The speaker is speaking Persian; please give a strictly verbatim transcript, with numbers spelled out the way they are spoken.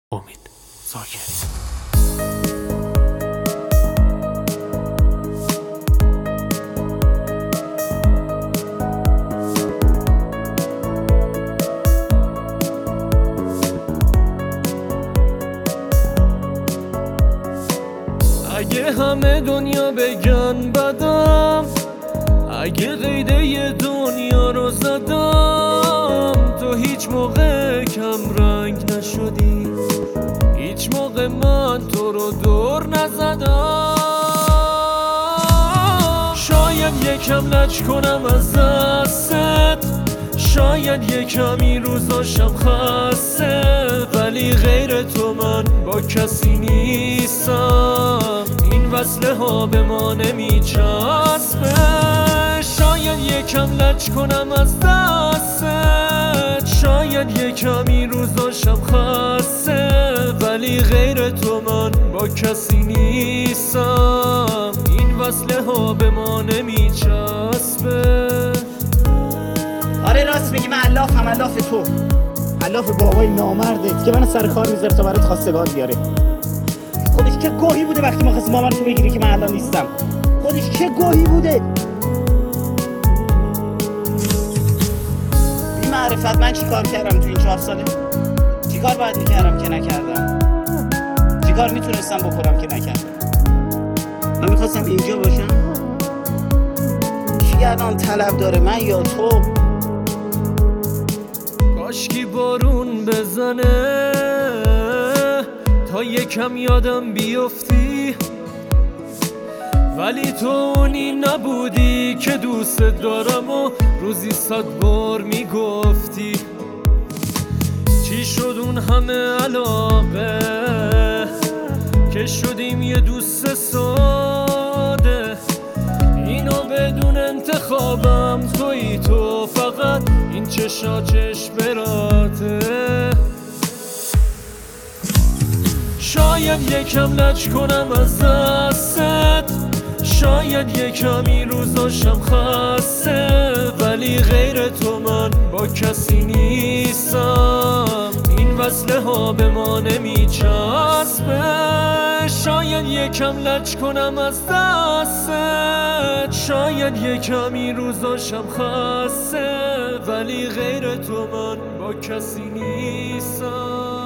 امید زاکری. اگه همه دنیا بگن بدم، اگه قیده دنیا رو زدم، تو هیچ موقع کم رنگ نشدی، هیچ موقع من تو رو دور نزدم. شاید یکم لج کنم از دستت، شاید یکمی روزاشم خسته، ولی غیر تو من با کسی نیستم، این وصله ها به ما نمیچسبه. شاید یکم لج کنم از دستت، شاید یکمی روزاشم خسته، ولی غیر تو من با کسی نیستم، این وصله ها به ما نمیچسبه. آره راست میگی، من علافم، علاف تو، علاف بابای نامرده که منو سر کار میذاره تا برات خواستگار بیاره. خودش چه گوهی بوده وقتی ما خواست مامان تو بگیری که من الان نیستم. خودش چه گوهی بوده. بی معرفت من چی کار کردم تو این چهار ساله؟ چی کار باید میکردم که نکردم؟ چی کار میتونستم بکنم که نکردم؟ من میخواستم اینجا باشم. کی الان طلب داره، من یا تو؟ کاشکی بارون بزنه تا یکم یادم بیفتی، ولی تو اونی نبودی که دوست دارم و روزی صد بار میگفتی. چی شد اون همه علاقه که شدیم یه دوست ساده، اینو بدون انتخابم تویی تو، فقط این چشا چشمراته. شاید یکم لج کنم از دستت، شاید یکمی روزاشم خسته، ولی غیر تو من با کسی نیستم، این وصله ها به ما نمیچسبه. شاید یکم لج کنم از دستت، شاید یکمی روزاشم خسته، ولی غیر تو من با کسی نیستم.